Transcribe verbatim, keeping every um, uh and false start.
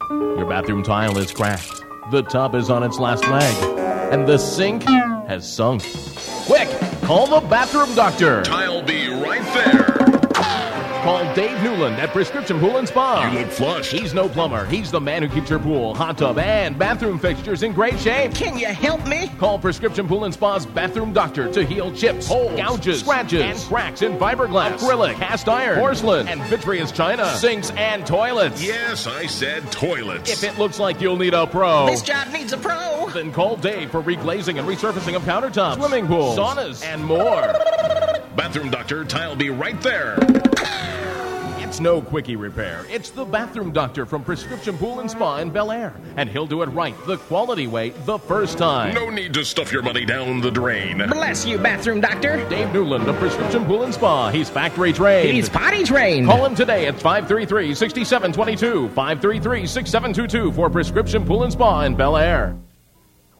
Your bathroom tile is cracked. The tub is on its last leg. And the sink has sunk. Quick, call the bathroom doctor. I'll be right there. Call Dave Newland at Prescription Pool and Spa. You look flushed. He's no plumber. He's the man who keeps your pool, hot tub, and bathroom fixtures in great shape. Can you help me? Call Prescription Pool and Spa's bathroom doctor to heal chips, holes, gouges, scratches, and cracks in fiberglass, acrylic, cast iron, porcelain, and vitreous china, sinks, and toilets. Yes, I said toilets. If it looks like you'll need a pro, This job needs a pro. then call Dave for reglazing and resurfacing of countertops, swimming pools, saunas, and more. Bathroom doctor, I'll be right there. It's no quickie repair. It's the bathroom doctor from Prescription Pool and Spa in Bel Air. And he'll do it right, the quality way, the first time. No need to stuff your money down the drain. Bless you, bathroom doctor. Dave Newland of Prescription Pool and Spa. He's factory trained. He's potty trained. Call him today at five three three, six seven two two, five three three, six seven two two for Prescription Pool and Spa in Bel Air.